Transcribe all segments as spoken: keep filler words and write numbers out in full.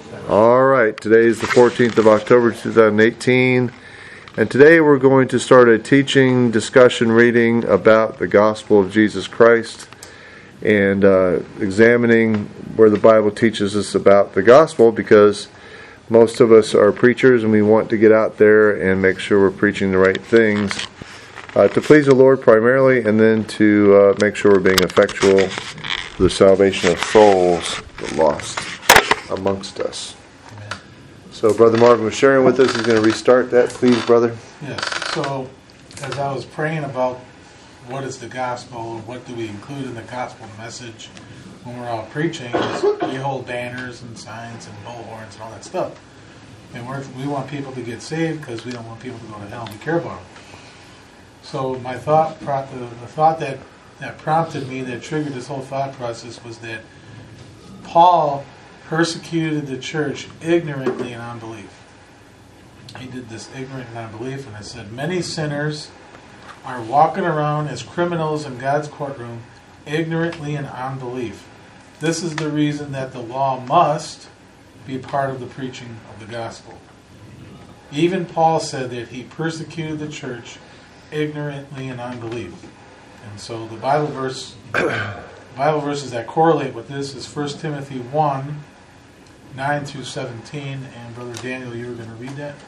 All right, today is the fourteenth of October, two thousand eighteen, and today we're going to start a teaching, discussion, reading about the gospel of Jesus Christ and uh, examining where the Bible teaches us about the gospel, because most of us are preachers and we want to get out there and make sure we're preaching the right things uh, to please the Lord primarily, and then to uh, make sure we're being effectual for the salvation of souls, the lost amongst us. Amen. So Brother Marvin was sharing with us. He's going to restart that, please, brother. Yes. So, as I was praying about what is the gospel, what do we include in the gospel message when we're out preaching, is we hold banners and signs and bullhorns and all that stuff. And we're, we want people to get saved because we don't want people to go to hell, and we care about them. So my thought, the, the thought that, that prompted me, that triggered this whole thought process, was that Paul persecuted the church ignorantly in unbelief. He did this ignorant in unbelief, and I said, many sinners are walking around as criminals in God's courtroom ignorantly in unbelief. This is the reason that the law must be part of the preaching of the gospel. Even Paul said that he persecuted the church ignorantly in unbelief. And so the Bible verse, Bible verses that correlate with this is First Timothy one, nine through seventeen, and Brother Daniel, you were going to read that?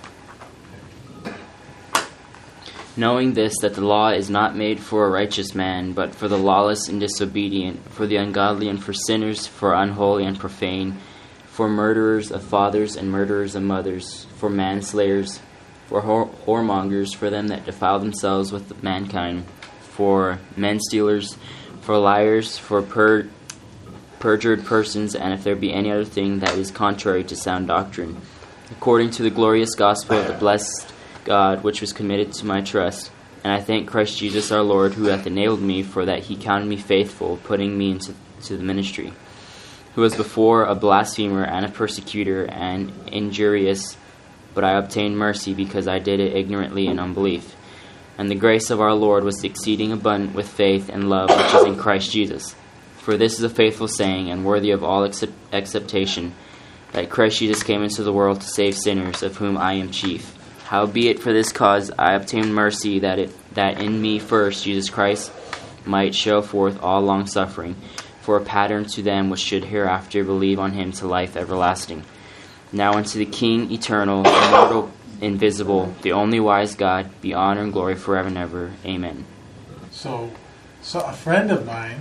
Knowing this, that the law is not made for a righteous man, but for the lawless and disobedient, for the ungodly and for sinners, for unholy and profane, for murderers of fathers and murderers of mothers, for manslayers, for whore- whoremongers, for them that defile themselves with mankind, for men stealers, for liars, for per- perjured persons, and if there be any other thing that is contrary to sound doctrine, according to the glorious gospel of the blessed God, which was committed to my trust. And I thank Christ Jesus our Lord, who hath enabled me, for that he counted me faithful, putting me into to the ministry, who was before a blasphemer and a persecutor and injurious, but I obtained mercy, because I did it ignorantly in unbelief. And the grace of our Lord was exceeding abundant with faith and love which is in Christ Jesus. For this is a faithful saying, and worthy of all accept- acceptation, that Christ Jesus came into the world to save sinners, of whom I am chief. Howbeit for this cause I obtained mercy, that it that in me first Jesus Christ might show forth all longsuffering, for a pattern to them which should hereafter believe on him to life everlasting. Now unto the King, eternal, immortal, invisible, the only wise God, be honor and glory forever and ever. Amen. So, so a friend of mine,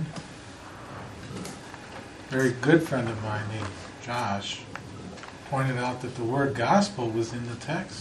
very good friend of mine named Josh, pointed out that the word gospel was in the text.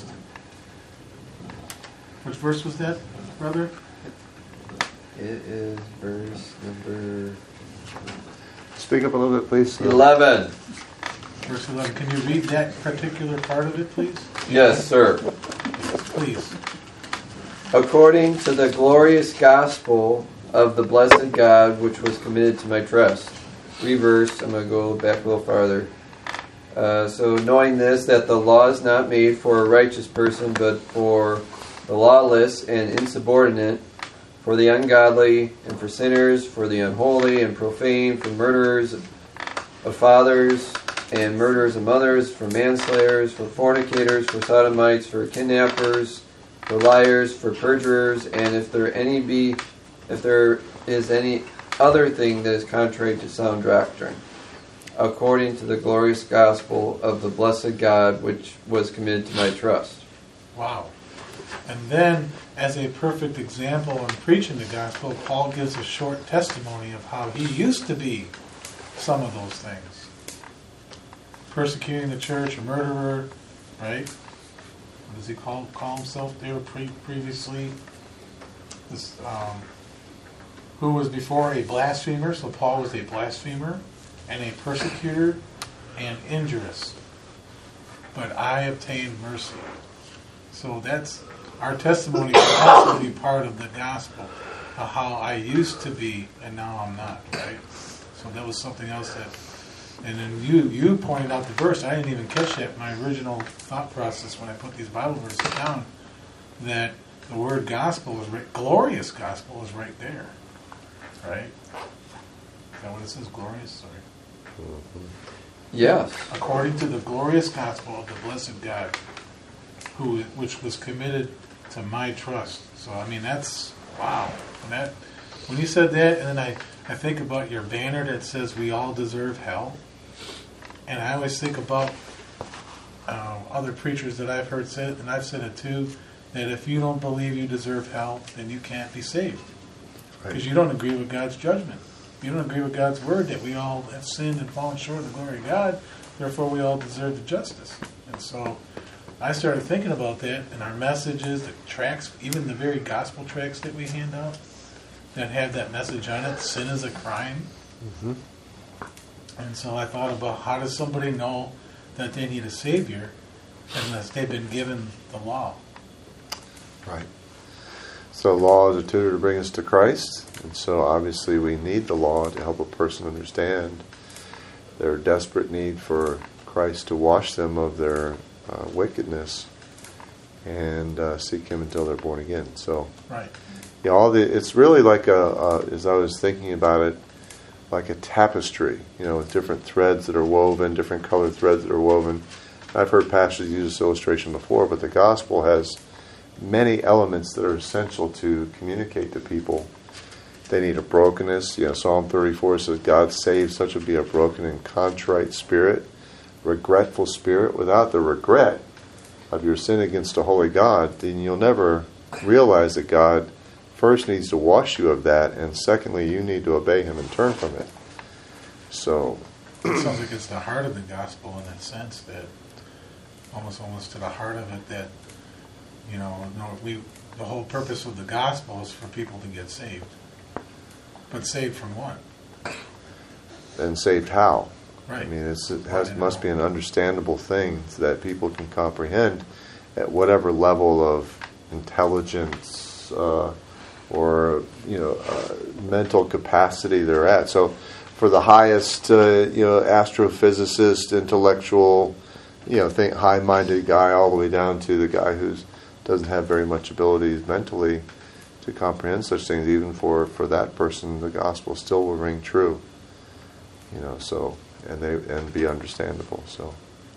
Which verse was that, brother? It is verse number Speak up a little bit, please. eleven. Verse eleven. Can you read that particular part of it, please? Yes, sir. Please. According to the glorious gospel of the blessed God, which was committed to my trust. Reverse, I'm going to go back a little farther. Uh, so knowing this, that the law is not made for a righteous person, but for the lawless and insubordinate, for the ungodly and for sinners, for the unholy and profane, for murderers of fathers and murderers of mothers, for manslayers, for fornicators, for sodomites, for kidnappers, for liars, for perjurers, and if there any be, if there is any other thing that is contrary to sound doctrine, according to the glorious gospel of the blessed God, which was committed to my trust. Wow. And then, as a perfect example in preaching the gospel, Paul gives a short testimony of how he used to be some of those things. Persecuting the church, a murderer, right? What does he call call himself there pre- previously? This, um, who was before a blasphemer, so Paul was a blasphemer, and a persecutor, and injurious. But I obtained mercy. So that's our testimony can also be part of the gospel of how I used to be and now I'm not, right? So that was something else that, and then you you pointed out the verse. I didn't even catch that in my original thought process when I put these Bible verses down, that the word gospel is right, glorious gospel is right there, right? Is that what it says? Glorious? Sorry. Mm-hmm. Yes. According to the glorious gospel of the blessed God, who which was committed to my trust. So I mean that's wow. When that when you said that, and then I, I think about your banner that says we all deserve hell. And I always think about uh, other preachers that I've heard say it, and I've said it too, that if you don't believe you deserve hell, then you can't be saved. Because Right. you don't agree with God's judgment. You don't agree with God's word that we all have sinned and fallen short of the glory of God, therefore we all deserve the justice. And so I started thinking about that, and our messages, the tracts, even the very gospel tracts that we hand out, that have that message on it, sin is a crime. Mm-hmm. And so I thought about how does somebody know that they need a Savior unless they've been given the law? Right. So law is a tutor to bring us to Christ, and so obviously we need the law to help a person understand their desperate need for Christ to wash them of their uh, wickedness and uh, seek Him until they're born again. So, Right. yeah, all the it's really like a uh, as I was thinking about it, like a tapestry, you know, with different threads that are woven, different colored threads that are woven. I've heard pastors use this illustration before, but the gospel has many elements that are essential to communicate to people. They need a brokenness. You know, Psalm thirty-four says, God saves such a be a broken and contrite spirit, regretful spirit. Without the regret of your sin against a holy God, then you'll never realize that God first needs to wash you of that, and secondly, you need to obey Him and turn from it. So, It sounds like it's the heart of the gospel in that sense, that almost almost to the heart of it, that you know, no, we the whole purpose of the gospel is for people to get saved. But saved from what? and saved how? Right. I mean, it's, it has must be an understandable thing so that people can comprehend at whatever level of intelligence uh, or you know uh, mental capacity they're at. So, for the highest uh, you know astrophysicist, intellectual, you know, think high-minded guy, all the way down to the guy who doesn't have very much abilities mentally to comprehend such things, even for, for that person, the gospel still will ring true. You know, so and they and be understandable. So.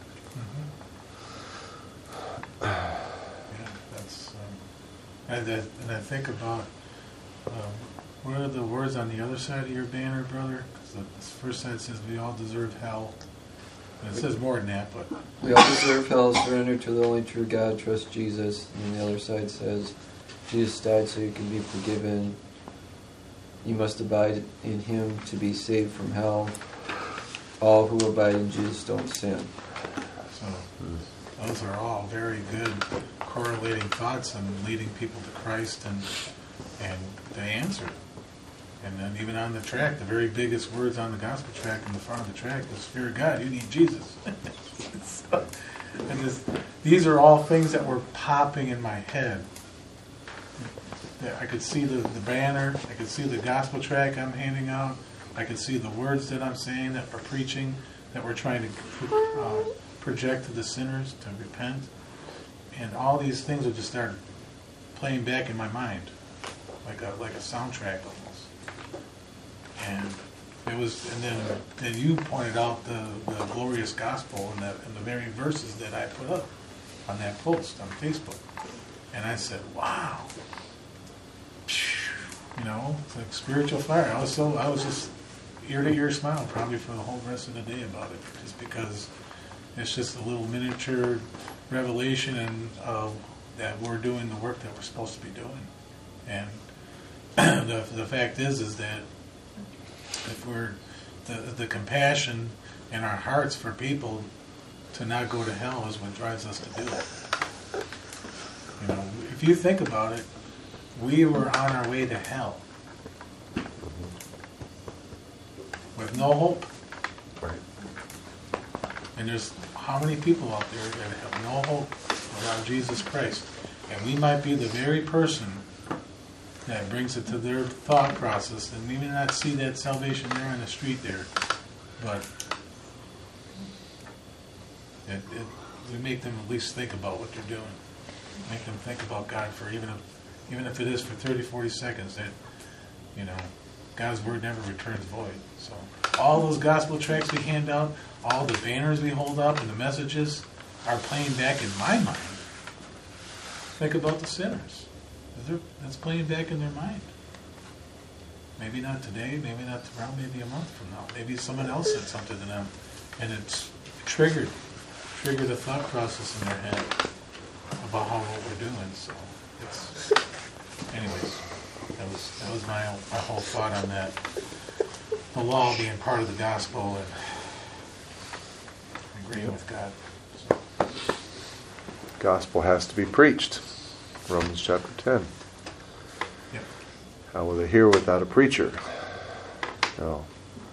Mm-hmm. Yeah, that's. Um, and, that, and I think about um, what are the words on the other side of your banner, brother? Because the first side says we all deserve hell. And it says more than that, but We all deserve hell, surrender to the only true God, trust Jesus. And the other side says, Jesus died so you can be forgiven. You must abide in Him to be saved from hell. All who abide in Jesus don't sin. so those are all very good correlating thoughts and leading people to Christ, and and they answer it. And then even on the track, the very biggest words on the gospel track in the front of the track is fear God, you need Jesus. So, and this, these are all things that were popping in my head. I could see the, the banner, I could see the gospel track I'm handing out, I could see the words that I'm saying, that we're preaching, that we're trying to uh, project to the sinners to repent. And all these things would just start playing back in my mind, like a like a soundtrack almost. And it was, and then then you pointed out the, the glorious gospel and the and the very verses that I put up on that post on Facebook, and I said, "Wow, you know, it's like spiritual fire." I was so I was just ear to ear smile probably for the whole rest of the day about it, just because it's just a little miniature revelation and uh, that we're doing the work that we're supposed to be doing, and the the fact is is that. If we're the the compassion in our hearts for people to not go to hell is what drives us to do it. You know, if you think about it, we were on our way to hell with no hope. Right. And there's how many people out there that have no hope without Jesus Christ, and we might be the very person that brings it to their thought process, and we may not see that salvation there on the street there, but it, it, we make them at least think about what they're doing. Make them think about God for even if, even if it is for thirty, forty seconds, that, you know, God's word never returns void. So all those gospel tracts we hand out, all the banners we hold up, and the messages are playing back in my mind. Think about the sinners. That's playing back in their mind. Maybe not today, maybe not tomorrow, maybe a month from now. Maybe someone else said something to them, and it's triggered, triggered a thought process in their head about how what we're doing. So, it's, anyways, that was that was my my whole thought on that. The law being part of the gospel and agreeing with God. So. Gospel has to be preached. Romans chapter ten. Yep. How will they hear without a preacher? No.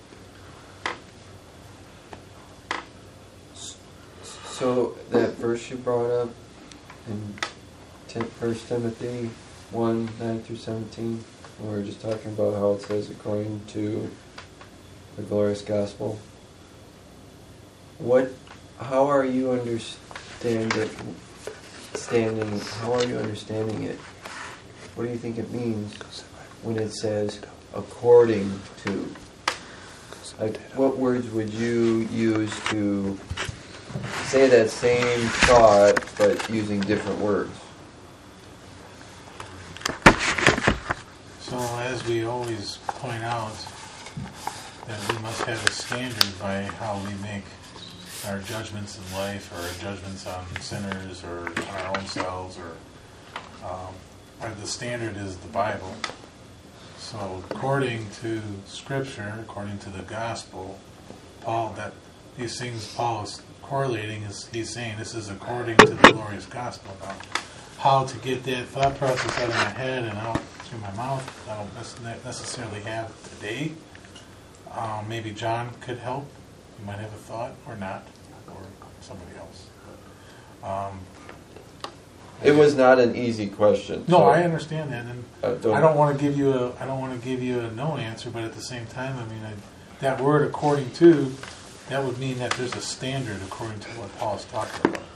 So that verse you brought up in First Timothy one, nine through seventeen, we were just talking about how it says according to the glorious gospel. What, how are you understanding, standing, how are you understanding it? What do you think it means when it says according to? Like, what words would you use to say that same thought but using different words? So as we always point out, that we must have a standard by how we make our judgments in life, or our judgments on sinners, or our own selves, or um, or the standard is the Bible. So according to Scripture, according to the gospel, Paul, that these things Paul is correlating, is he's saying this is according to the glorious gospel. Now, how to get that thought process out of my head and out through my mouth, I don't necessarily have today. Um, maybe John could help. He might have a thought, or not, or somebody else. But, um, It was not an easy question. no, so, I understand that, and uh, don't, I don't want to give you a I don't want to give you a no answer, but at the same time, I mean, I, that word according to, that would mean that there's a standard according to what Paul's talking about.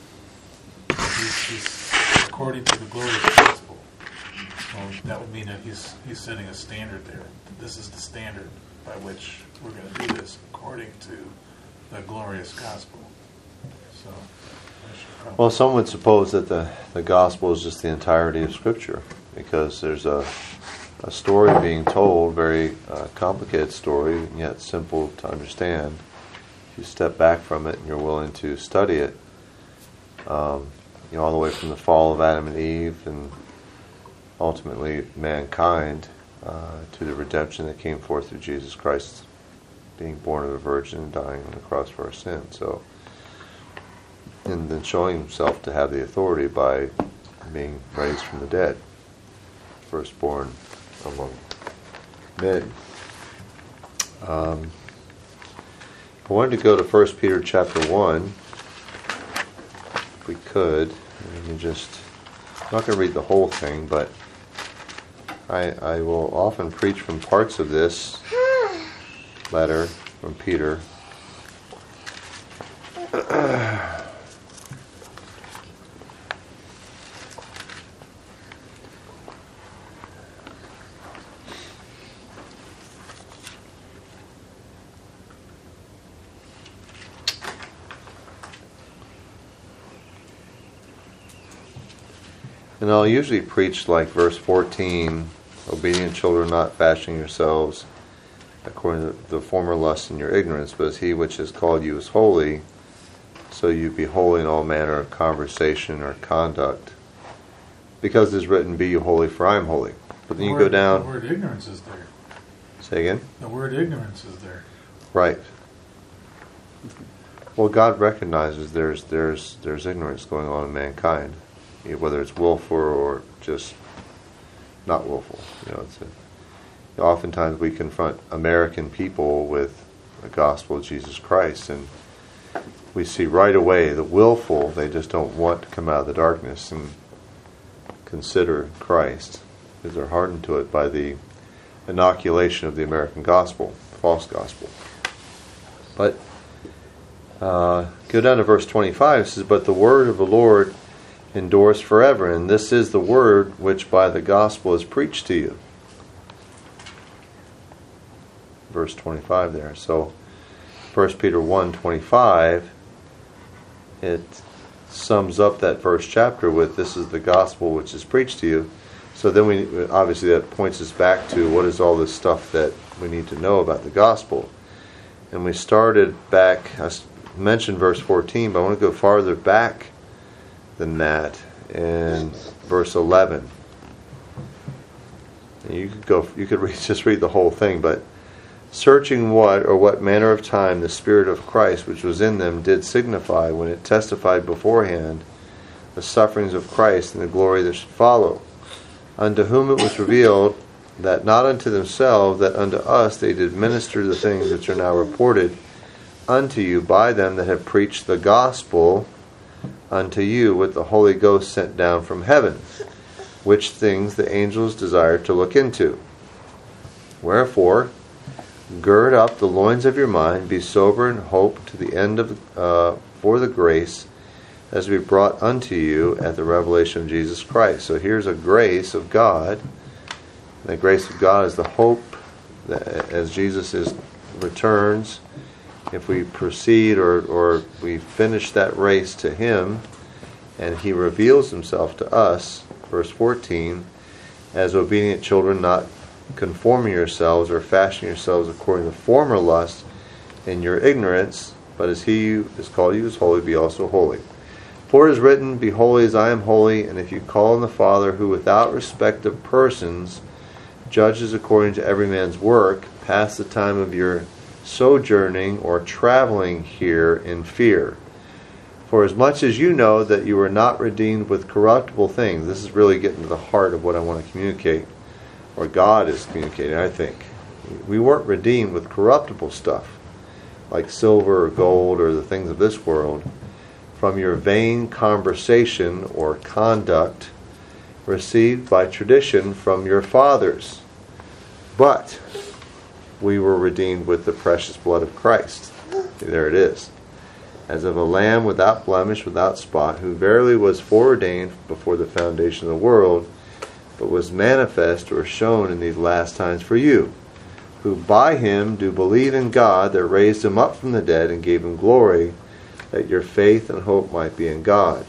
He's, he's according to the glorious gospel. So that would mean that he's he's setting a standard there. This is the standard by which we're going to do this according to the glorious gospel. So, I should probably- Well, some would suppose that the, the gospel is just the entirety of Scripture, because there's a, a story being told, very uh, complicated story, and yet simple to understand. If you step back from it and you're willing to study it, um, you know, all the way from the fall of Adam and Eve and ultimately mankind uh, to the redemption that came forth through Jesus Christ being born of a virgin and dying on the cross for our sins. So, and then showing himself to have the authority by being raised from the dead, firstborn among men. Um, I wanted to go to First Peter chapter one, if we could. Let me just, I'm not going to read the whole thing, but I, I will often preach from parts of this letter from Peter. And I'll usually preach like verse fourteen, obedient children, not fashioning yourselves according to the former lusts in your ignorance, but as he which has called you is holy, so you be holy in all manner of conversation or conduct. Because it is written, be you holy, for I am holy. But then the you word, go down... The word ignorance is there. Say again? The word ignorance is there. Right. Well, God recognizes there's there's there's ignorance going on in mankind, whether it's willful or just not willful. You know, it's a, oftentimes we confront American people with the gospel of Jesus Christ, and we see right away the willful, they just don't want to come out of the darkness and consider Christ, because they're hardened to it by the inoculation of the American gospel, false gospel. But uh, go down to verse twenty-five. It says, but the word of the Lord endures forever, and this is the word which by the gospel is preached to you. verse twenty-five there. So First Peter one twenty-five, it sums up that first chapter with, this is the gospel which is preached to you. So then we, obviously that points us back to what is all this stuff that we need to know about the gospel. And we started back, I mentioned verse fourteen, but I want to go farther back than that in verse eleven. And you could go, you could read, just read the whole thing, but searching what or what manner of time the Spirit of Christ which was in them did signify when it testified beforehand the sufferings of Christ and the glory that should follow, unto whom it was revealed that not unto themselves, that unto us they did minister the things which are now reported unto you by them that have preached the gospel unto you with the Holy Ghost sent down from heaven, which things the angels desire to look into. Wherefore, gird up the loins of your mind, be sober, and hope to the end of uh, for the grace as we brought unto you at the revelation of Jesus Christ. So here's a grace of God. The grace of God is the hope that as Jesus is returns, if we proceed or, or we finish that race to Him, and He reveals Himself to us, verse fourteen, as obedient children, not conforming yourselves or fashioning yourselves according to former lusts in your ignorance, but as He who has called you is holy, be also holy. For it is written, be holy as I am holy, and if you call on the Father, who without respect of persons judges according to every man's work, pass the time of your sojourning or traveling here in fear. For as much as you know that you were not redeemed with corruptible things, this is really getting to the heart of what I want to communicate, or God is communicating, I think. We weren't redeemed with corruptible stuff, like silver or gold or the things of this world, from your vain conversation or conduct received by tradition from your fathers. But we were redeemed with the precious blood of Christ. There it is. As of a lamb without blemish, without spot, who verily was foreordained before the foundation of the world, but was manifest or shown in these last times for you, who by Him do believe in God that raised Him up from the dead and gave Him glory, that your faith and hope might be in God.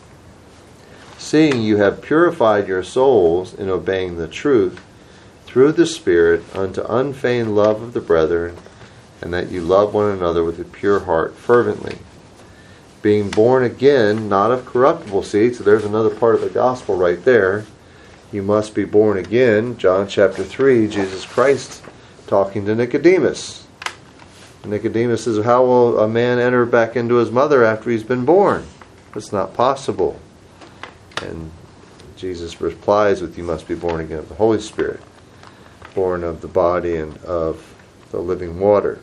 Seeing you have purified your souls in obeying the truth through the Spirit unto unfeigned love of the brethren, and that you love one another with a pure heart fervently, being born again, not of corruptible seed. So there's another part of the gospel right there. You must be born again. John chapter three, Jesus Christ talking to Nicodemus. Nicodemus says, how will a man enter back into his mother after he's been born? It's not possible. And Jesus replies with, you must be born again of the Holy Spirit, born of the body and of the living water.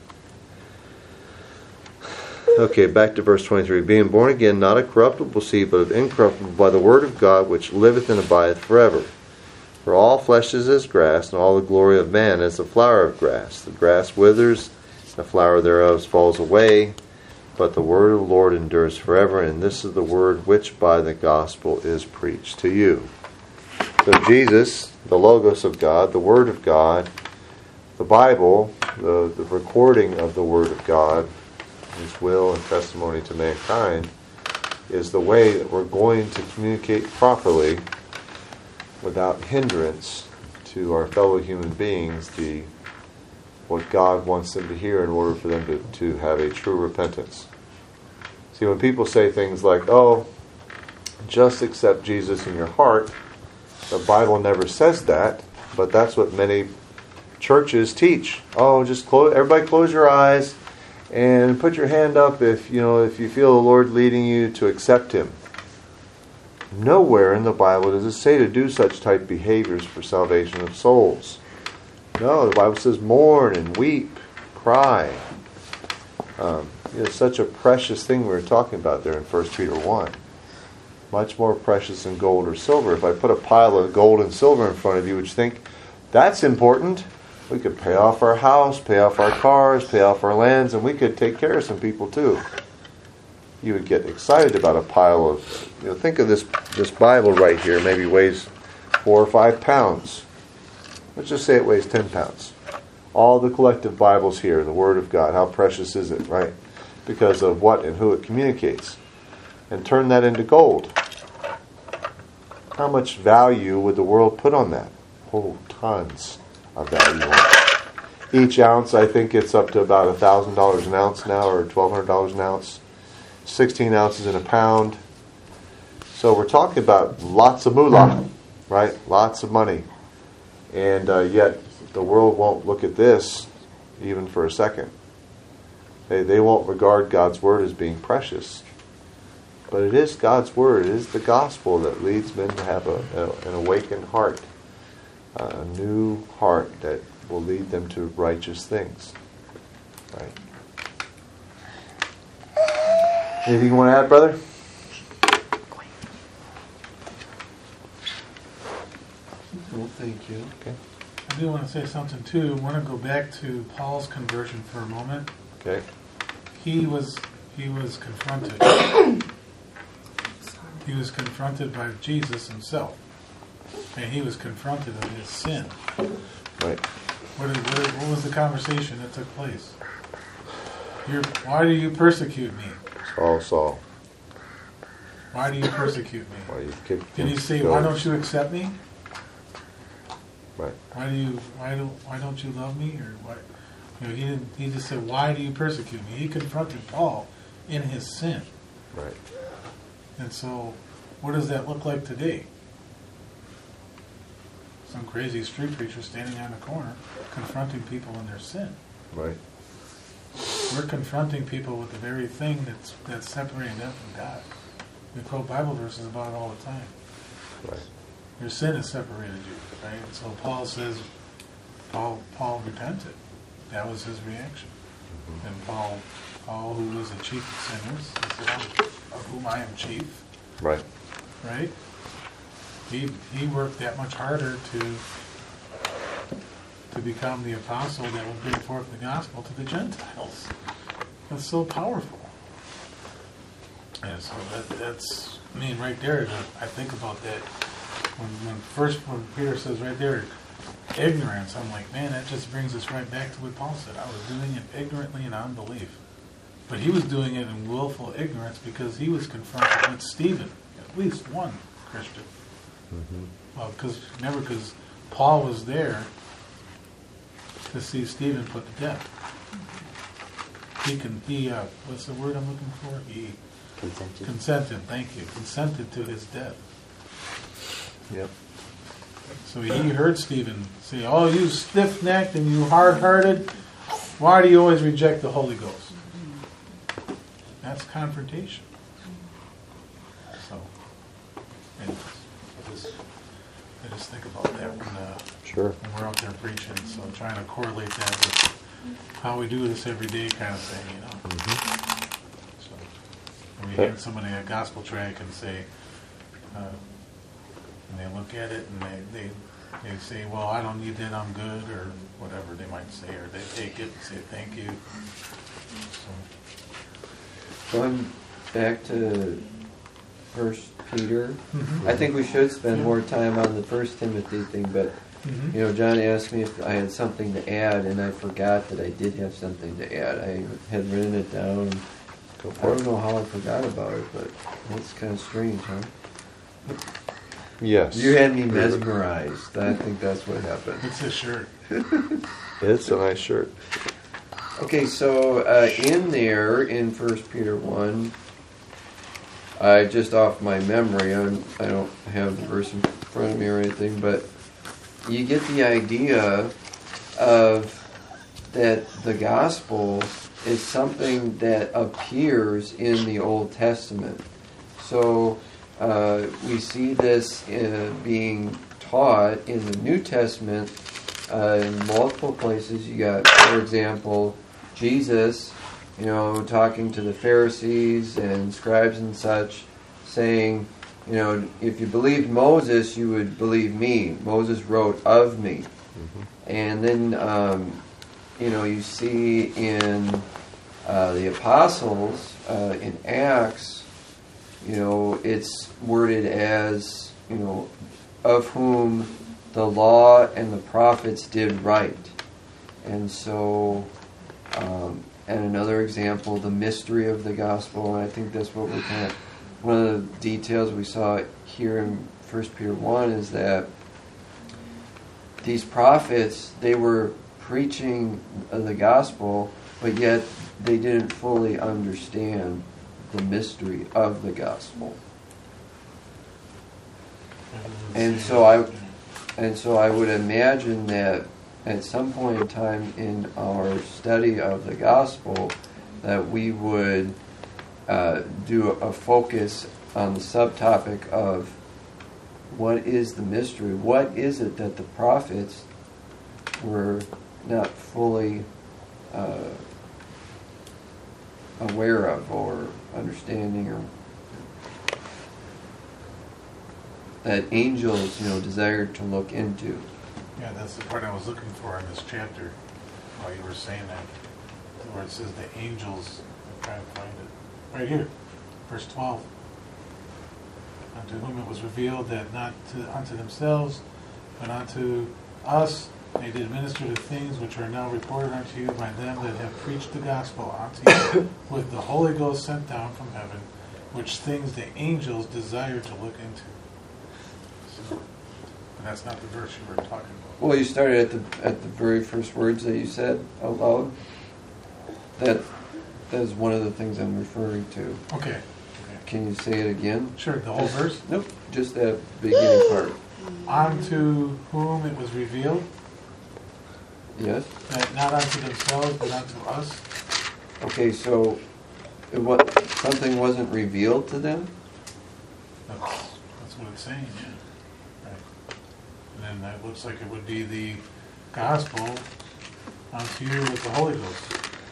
Okay, back to verse twenty-three. Being born again, not of corruptible seed, but of incorruptible, by the word of God, which liveth and abideth forever. For all flesh is as grass, and all the glory of man as the flower of grass. The grass withers, the flower thereof falls away, but the word of the Lord endures forever, and this is the word which by the gospel is preached to you. So Jesus, the Logos of God, the Word of God, the Bible, the, the recording of the Word of God, His will and testimony to mankind, is the way that we're going to communicate properly without hindrance to our fellow human beings the what God wants them to hear in order for them to, to have a true repentance. See, when people say things like, oh, just accept Jesus in your heart, the Bible never says that, but that's what many churches teach. Oh, just close, everybody close your eyes and put your hand up if you know if you feel the Lord leading you to accept Him. Nowhere in the Bible does it say to do such type behaviors for salvation of souls. No, the Bible says mourn and weep, cry. Um, it's such a precious thing we were talking about there in First Peter one. Much more precious than gold or silver. If I put a pile of gold and silver in front of you, would you think, that's important? We could pay off our house, pay off our cars, pay off our lands, and we could take care of some people too. You would get excited about a pile of, you know, think of this, this Bible right here, maybe weighs four or five pounds. Let's just say it weighs ten pounds. all the collective Bibles here, the Word of God, how precious is it, right? Because of what and who it communicates. And turn that into gold. How much value would the world put on that? Oh, tons of value on it. Each ounce, I think it's up to about one thousand dollars an ounce now, or twelve hundred dollars an ounce. sixteen ounces in a pound. So we're talking about lots of moolah, right? Lots of money. And uh, yet the world won't look at this even for a second. They, they won't regard God's Word as being precious. But it is God's Word. It is the gospel that leads men to have a, a, an awakened heart. A new heart that will lead them to righteous things. Right? Anything you want to add, brother? No, thank you. Okay. I do want to say something too. I want to go back to Paul's conversion for a moment. Okay. He was he was confronted. He was confronted by Jesus himself, and he was confronted of his sin. Right. What, is, what, what was the conversation that took place? You're, why do you persecute me? Saul, Saul. Why do you persecute me? Why you kick Did he say, why don't you accept me? Right. Why do you why don't why don't you love me? Or why? You know, he didn't. He just said, why do you persecute me? He confronted Paul in his sin. Right. And so, what does that look like today? Some crazy street preacher standing on a corner confronting people in their sin. Right. We're confronting people with the very thing that's that's separating them from God. We quote Bible verses about it all the time. Right. Your sin has separated you, right? And so Paul says, Paul Paul repented. That was his reaction. Mm-hmm. And Paul, Paul, who was the chief of sinners, he said, of whom I am chief. Right. Right? He he worked that much harder to to become the apostle that would bring forth the gospel to the Gentiles. That's so powerful. And so that, that's, I mean, right there, I think about that. When, when first, when Peter says right there, ignorance, I'm like, man, that just brings us right back to what Paul said. I was doing it ignorantly in unbelief. But he was doing it in willful ignorance because he was confronted with Stephen, at least one Christian. Mm-hmm. Well, because remember, because Paul was there to see Stephen put to death. He can, he, uh, what's the word I'm looking for? He Consented. consented, thank you, consented to his death. Yep. So he heard Stephen say, oh, you stiff-necked and you hard-hearted, why do you always reject the Holy Ghost? That's confrontation. So, anyways, I just, I just think about that when, uh, Sure. when we're out there preaching. So trying to correlate that with how we do this every day kind of thing, you know. Mm-hmm. So when you Okay. hand somebody a gospel tract and say, uh, and they look at it and they, they they say, well, I don't need that, I'm good, or whatever they might say, or they take it and say thank you. So, Going back to First Peter, mm-hmm. I think we should spend more time on the First Timothy thing, but Mm-hmm. you know, John asked me if I had something to add, and I forgot that I did have something to add. I had written it down. Go I for don't it. know how I forgot about it, but that's kind of strange, huh? Yes. You had me mesmerized. I think that's what happened. It's a shirt. It's a nice shirt. Okay, so uh, in there, in First Peter one, I just off my memory, I'm, I don't have the verse in front of me or anything, but you get the idea of that the gospel is something that appears in the Old Testament. So uh, we see this uh, being taught in the New Testament uh, in multiple places. You got, for example, Jesus, you know, talking to the Pharisees and scribes and such, saying, you know, if you believed Moses, you would believe me. Moses wrote of me. Mm-hmm. And then, um, you know, you see in uh, the apostles, uh, in Acts, you know, it's worded as, you know, of whom the law and the prophets did write. And so, um, and another example, the mystery of the gospel, and I think that's what we're kind of, one of the details we saw here in First Peter one is that these prophets, they were preaching the gospel, but yet they didn't fully understand the mystery of the gospel. And so I, and so I would imagine that at some point in time in our study of the gospel, that we would uh, do a focus on the subtopic of what is the mystery? What is it that the prophets were not fully uh, aware of or understanding, or that angels, you know, desired to look into? Yeah, that's the part I was looking for in this chapter while you were saying that, where it says the angels. I'm trying to find it right here, verse twelve. Unto whom it was revealed that not to, unto themselves, but unto us they did minister to things which are now reported unto you by them that have preached the gospel unto you with the Holy Ghost sent down from heaven, which things the angels desire to look into. So, and that's not the verse you were talking about. Well, you started at the at the very first words that you said out loud. That that is one of the things I'm referring to. Okay. okay. Can you say it again? Sure, the whole verse? Nope, just that beginning part. Unto whom it was revealed, Yes? that not unto themselves, but unto us. Okay, so it, what, something wasn't revealed to them? That's, that's what it's saying, yeah. Right. And then that looks like it would be the gospel unto you with the Holy Ghost.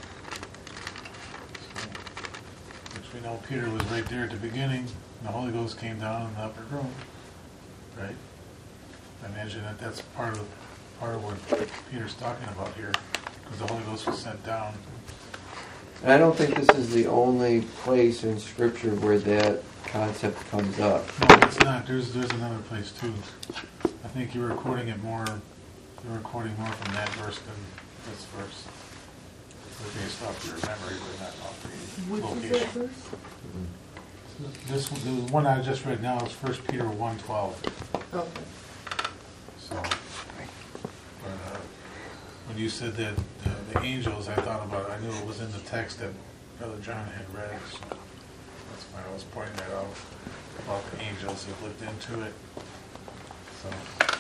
So, which we know Peter was right there at the beginning, and the Holy Ghost came down in the upper room. Right? I imagine that that's part of part of what Peter's talking about here, because the Holy Ghost was sent down. And I don't think this is the only place in Scripture where that concept comes up. No, it's not. There's there's another place too. I think you were quoting it more. You were quoting more from that verse than this verse. It's based off your memory, but not off the Which location. is that verse? This one, the one I just read now is First Peter one twelve. Okay. So, but, uh, when you said that the, the angels, I thought about it. I knew it was in the text that Brother John had read. So that's why I was pointing that out about the angels. He looked into it. So,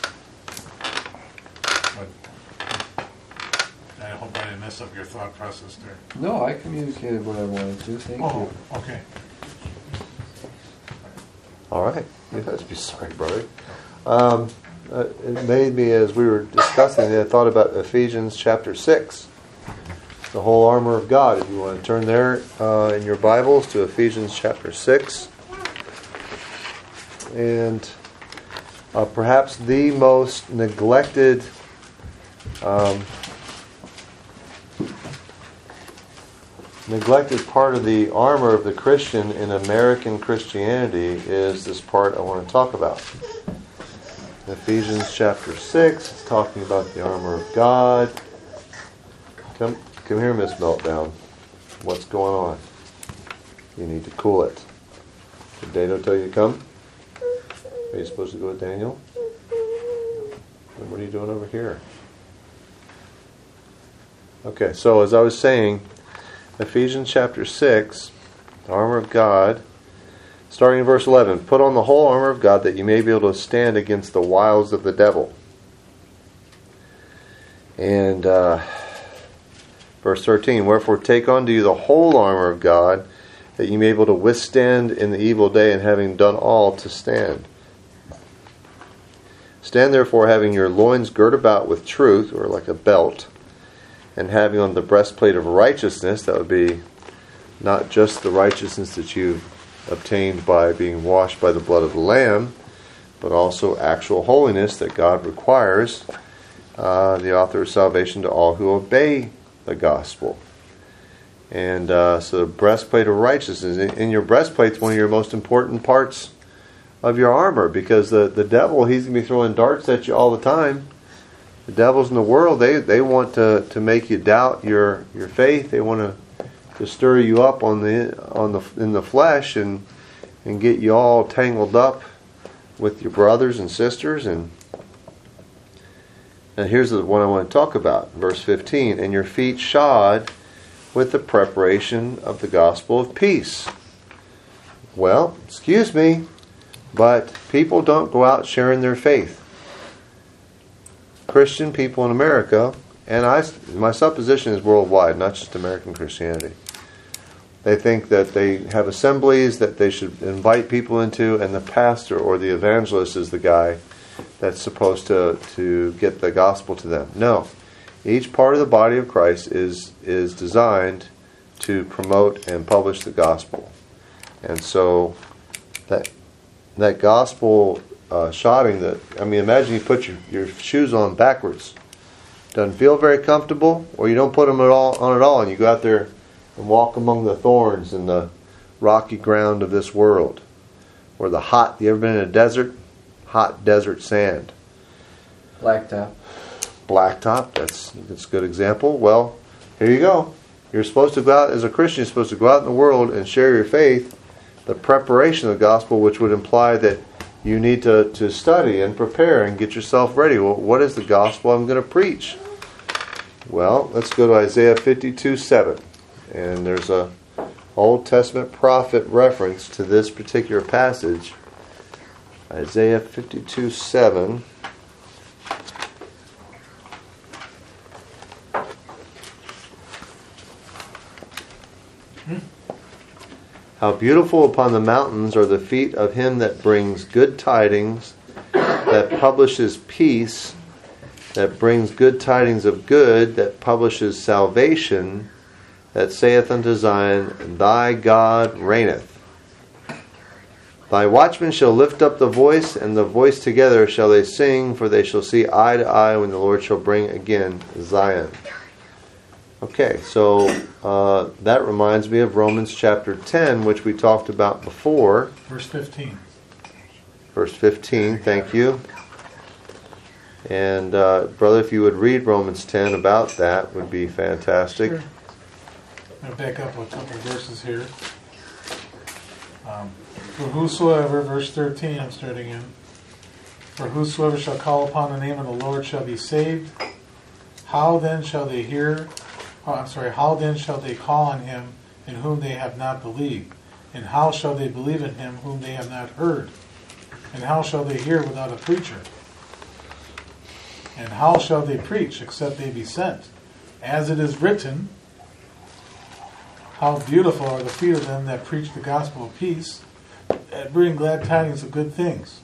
but I hope I didn't mess up your thought process there. No, I communicated what I wanted to. Thank Oh, you. okay. All right. Yeah, let's be sorry, brother. Um, uh, it made me, as we were discussing it, I thought about Ephesians chapter six, the whole armor of God. If you want to turn there uh, in your Bibles to Ephesians chapter six. And uh, perhaps the most neglected um, neglected part of the armor of the Christian in American Christianity is this part I want to talk about. Ephesians chapter six, it's talking about the armor of God. Come come here, Miss Meltdown. What's going on? You need to cool it. Did Dado tell you to come? Are you supposed to go with Daniel? And what are you doing over here? Okay, so as I was saying, Ephesians chapter six, the armor of God, starting in verse eleven. Put on the whole armor of God that you may be able to stand against the wiles of the devil. And uh, verse thirteen. Wherefore take unto you the whole armor of God that you may be able to withstand in the evil day, and having done all, to stand. Stand therefore having your loins girt about with truth, or like a belt, and having on the breastplate of righteousness. That would be not just the righteousness that you've obtained by being washed by the blood of the Lamb, but also actual holiness that God requires, uh, the author of salvation to all who obey the gospel. And uh, so the breastplate of righteousness. In, in your breastplate is one of your most important parts of your armor, because the, the devil, he's going to be throwing darts at you all the time. The devils in the world, they, they want to, to make you doubt your, your faith. They want to, to stir you up on the on the in the flesh and and get you all tangled up with your brothers and sisters. And and here's the one I want to talk about, verse fifteen. And your feet shod with the preparation of the gospel of peace. Well, excuse me, but people don't go out sharing their faith. Christian people in America, and I, my supposition is worldwide, not just American Christianity. They think that they have assemblies that they should invite people into, and the pastor or the evangelist is the guy that's supposed to, to get the gospel to them. No. Each part of the body of Christ is is designed to promote and publish the gospel. And so that that gospel uh, shodding, that I mean, imagine you put your, your shoes on backwards. Doesn't feel very comfortable, or you don't put them at all on at all, and you go out there and walk among the thorns and the rocky ground of this world, or the hot. You ever been in a desert? Hot desert sand. Blacktop. Blacktop. That's that's a good example. Well, here you go. You're supposed to go out as a Christian. You're supposed to go out in the world and share your faith, the preparation of the gospel, which would imply that you need to, to study and prepare and get yourself ready. Well, what is the gospel I'm going to preach? Well, let's go to Isaiah fifty-two seven. And there's a Old Testament prophet reference to this particular passage. Isaiah fifty-two seven. How beautiful upon the mountains are the feet of him that brings good tidings, that publishes peace, that brings good tidings of good, that publishes salvation, that saith unto Zion, Thy God reigneth. Thy watchmen shall lift up the voice, and the voice together shall they sing, for they shall see eye to eye when the Lord shall bring again Zion. Okay, so uh, that reminds me of Romans chapter ten, which we talked about before. Verse fifteen. Verse fifteen, thank you. And uh, brother, if you would read Romans ten about that, would be fantastic. Sure. I'm going to back up a couple of verses here. Um, For whosoever, verse thirteen, I'm starting in. For whosoever shall call upon the name of the Lord shall be saved. How then shall they hear? Oh, I'm sorry. How then shall they call on him in whom they have not believed? And how shall they believe in him whom they have not heard? And how shall they hear without a preacher? And how shall they preach except they be sent? As it is written, how beautiful are the feet of them that preach the gospel of peace, that bring glad tidings of good things.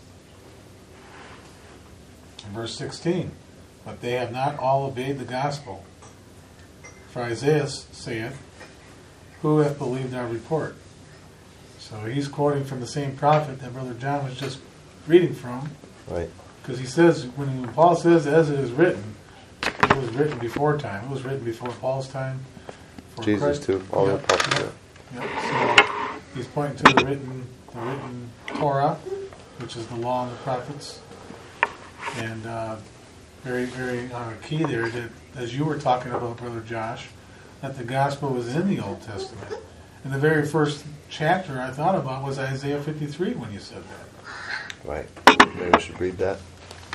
In verse sixteen, but they have not all obeyed the gospel. For Isaiah saith, who hath believed our report? So he's quoting from the same prophet that Brother John was just reading from. Right. Because he says, when Paul says, as it is written, it was written before time. It was written before Paul's time. For Jesus Christ. too. All Yep, the apostles. yep, yep. So he's pointing to the written, the written Torah, which is the law and the prophets. And uh, very, very uh, key there that, as you were talking about, Brother Josh, that the gospel was in the Old Testament. And the very first chapter I thought about was Isaiah fifty-three when you said that. Right. Maybe we should read that.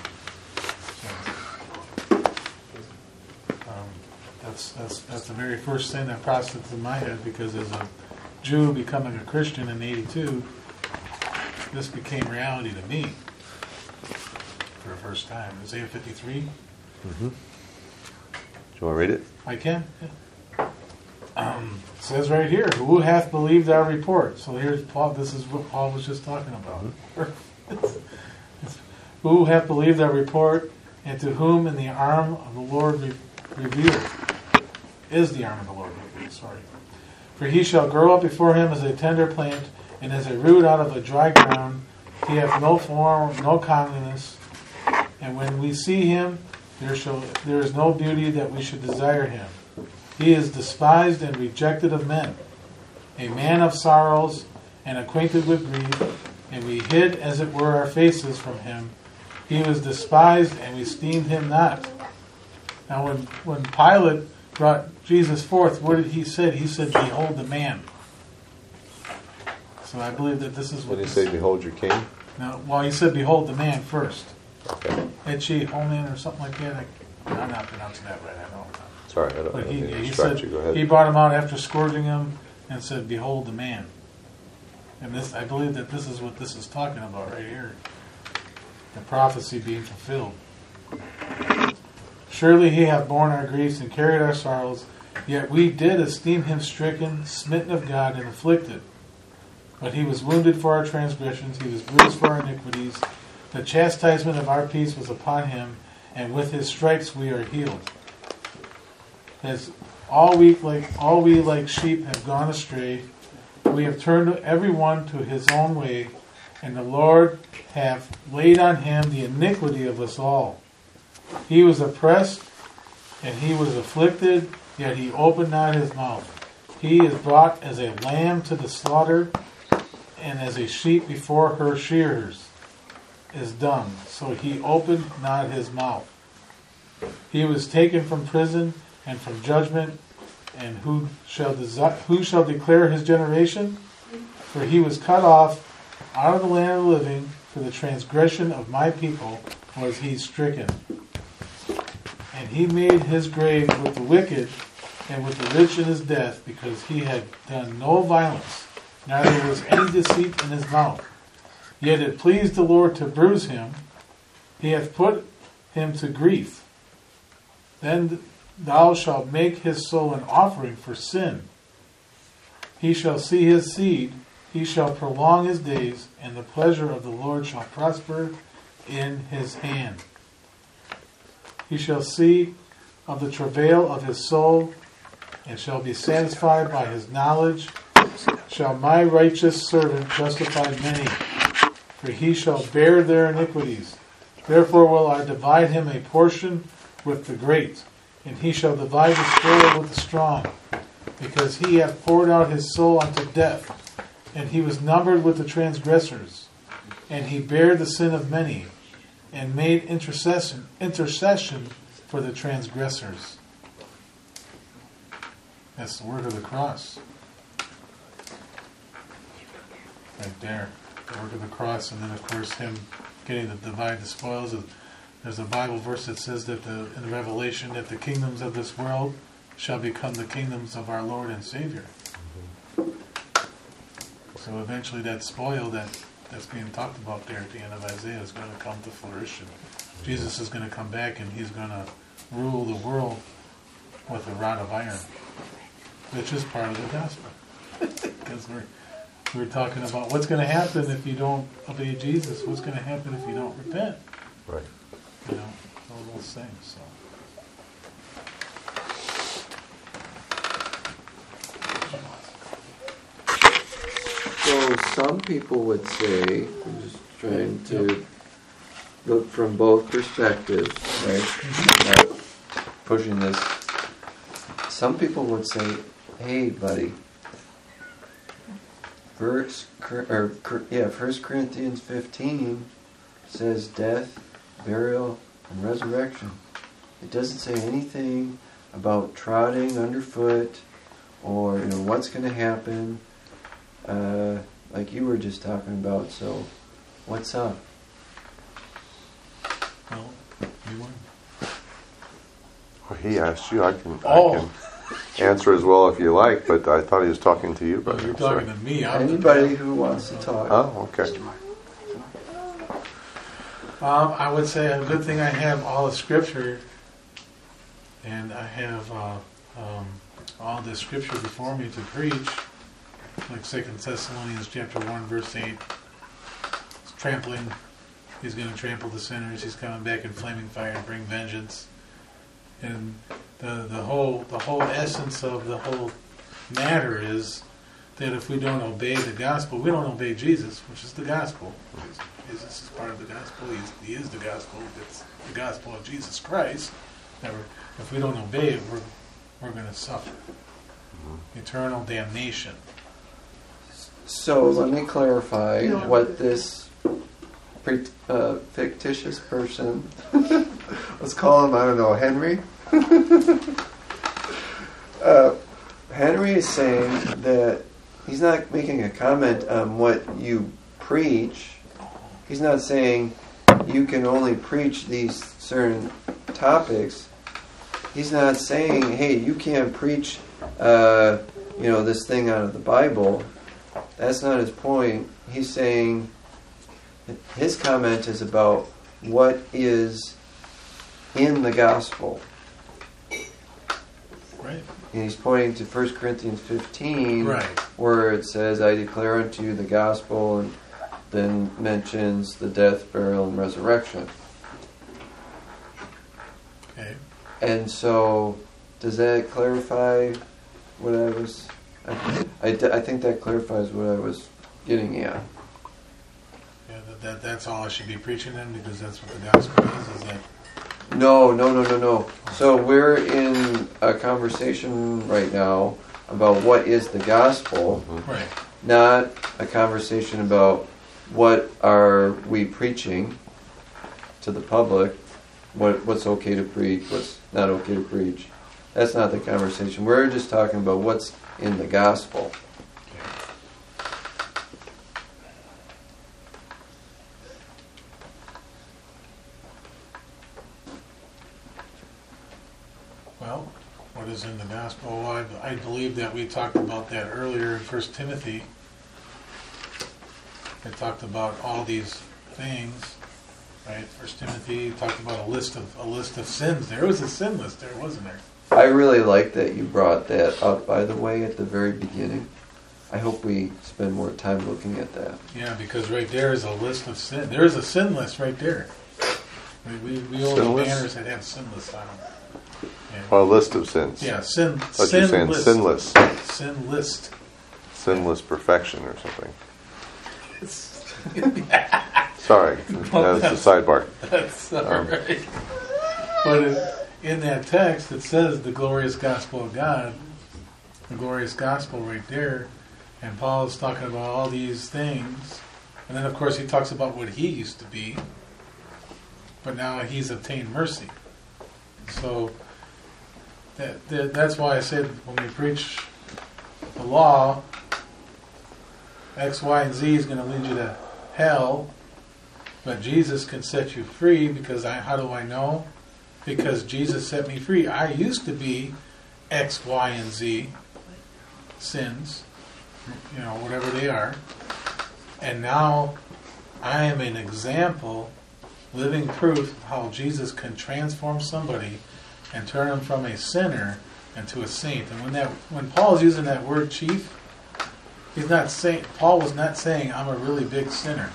Um, that's that's that's the very first thing that processed in my head, because as a Jew becoming a Christian in eighty-two, this became reality to me for the first time. Isaiah fifty-three. Mm-hmm. Do you want to read it? I can. Yeah. Um, it says right here, who hath believed our report? So here's Paul. This is what Paul was just talking about. Mm-hmm. Who hath believed our report, and to whom in the arm of the Lord re- revealed is the arm of the Lord revealed. Sorry. For he shall grow up before him as a tender plant, and as a root out of a dry ground. He hath no form, no comeliness, and when we see him, there shall there is no beauty that we should desire him. He is despised and rejected of men, a man of sorrows and acquainted with grief, and we hid as it were our faces from him. He was despised, and we esteemed him not. Now, when, when Pilate brought Jesus forth, what did he say? He said, "Behold the man." So I believe that this is what When you this, say, "Behold your king," no, well, he said, "Behold the man" first. okay. Etchi Homan or something like that. I, I'm not pronouncing that right. I know. Sorry, I don't, I But don't he, mean to he distract said you. Go ahead. he brought him out after scourging him and said, "Behold the man." And this, I believe that this is what this is talking about right here. The prophecy being fulfilled. "Surely he hath borne our griefs and carried our sorrows, yet we did esteem him stricken, smitten of God, and afflicted. But he was wounded for our transgressions, he was bruised for our iniquities. The chastisement of our peace was upon him, and with his stripes we are healed. As all we like all we like sheep have gone astray, we have turned every one to his own way, and the Lord hath laid on him the iniquity of us all. He was oppressed, and he was afflicted, yet he opened not his mouth. He is brought as a lamb to the slaughter, and as a sheep before her shearers is dumb, so he opened not his mouth. He was taken from prison and from judgment, and who shall desi- who shall declare his generation? For he was cut off out of the land of the living, for the transgression of my people was he stricken. And he made his grave with the wicked, and with the rich in his death, because he had done no violence, neither was any deceit in his mouth. Yet it pleased the Lord to bruise him. He hath put him to grief. Then thou shalt make his soul an offering for sin. He shall see his seed, he shall prolong his days, and the pleasure of the Lord shall prosper in his hand. He shall see of the travail of his soul, and shall be satisfied by his knowledge. Shall my righteous servant justify many, for he shall bear their iniquities. Therefore will I divide him a portion with the great, and he shall divide the spoil with the strong, because he hath poured out his soul unto death, and he was numbered with the transgressors, and he bare the sin of many, and made intercession intercession for the transgressors. That's the work of the cross. Right there. The work of the cross, and then of course him getting to divide the spoils. There's a Bible verse that says that the, in the Revelation that the kingdoms of this world shall become the kingdoms of our Lord and Savior. So eventually that spoil that, that's being talked about there at the end of Isaiah is going to come to fruition. Jesus is going to come back and he's going to rule the world with a rod of iron, which is part of the gospel. Because we're we're talking about what's going to happen if you don't obey Jesus. What's going to happen if you don't repent? Right. You know, all those things. So. So some people would say, I'm just trying to look from both perspectives, right? Not pushing this. Some people would say, "Hey, buddy, First, or yeah, First Corinthians fifteen says death, burial, and resurrection. It doesn't say anything about trotting underfoot, or you know what's going to happen, uh, like you were just talking about. So, what's up?" Well, you want? Well, he asked you. I can. Oh. I can answer as well if you like, but I thought he was talking to you. Well, But you're I'm talking sorry. to me. I'm Anybody who wants to talk. Oh, okay. Um, I would say a good thing I have all the scripture, and I have uh, um, all the scripture before me to preach, like Second Thessalonians chapter one, verse eight. It's trampling. He's going to trample the sinners. He's coming back in flaming fire and bring vengeance. And the the whole the whole essence of the whole matter is that if we don't obey the gospel, we don't obey Jesus, which is the gospel. Jesus is part of the gospel. He's, he is the gospel. It's the gospel of Jesus Christ. That we're, if we don't obey it, we're we're going to suffer eternal damnation. So let me clarify what this pre- uh, fictitious person, let's call him, I don't know, Henry, uh, Henry is saying that he's not making a comment on what you preach. He's not saying you can only preach these certain topics. He's not saying, hey, you can't preach, uh, you know, this thing out of the Bible. That's not his point. He's saying his comment is about what is in the gospel. Right. And he's pointing to First Corinthians fifteen, Right. where it says, I declare unto you the gospel, and then mentions the death, burial, and resurrection. Okay. And so, does that clarify what I was... I, I, I think that clarifies what I was getting at. Yeah, that, that that's all I should be preaching then, because that's what the gospel is. Is that No, no, no, no, no. So we're in a conversation right now about what is the gospel, right? not a conversation about what are we preaching to the public, what what's okay to preach, what's not okay to preach. That's not the conversation. We're just talking about what's in the gospel. Well, what is in the gospel? Well, I, I believe that we talked about that earlier in First Timothy. It talked about all these things, right? First Timothy talked about a list of a list of sins. There was a sin list there, wasn't there? I really like that you brought that up, by the way, at the very beginning. I hope we spend more time looking at that. Yeah, because right there is a list of sin. There is a sin list right there. We we, we own Sin the list? banners that have sin lists on them. Yeah, Or a list of sins. yeah sin. Like sin you're saying, list. sinless. Sin list. Sinless perfection or something. Sorry, Well, that's a sidebar. That's all Um, right. But in, in that text, it says the glorious gospel of God, the glorious gospel right there, and Paul is talking about all these things, and then of course he talks about what he used to be, but now he's obtained mercy. So that, that that's why I said when we preach the law, X, Y, and Z is going to lead you to hell. But Jesus can set you free, because I, how do I know? Because Jesus set me free. I used to be X, Y, and Z sins, you know, whatever they are. And now I am an example, living proof of how Jesus can transform somebody and turn them from a sinner into a saint. And when that when Paul's using that word chief, he's not saying Paul was not saying I'm a really big sinner.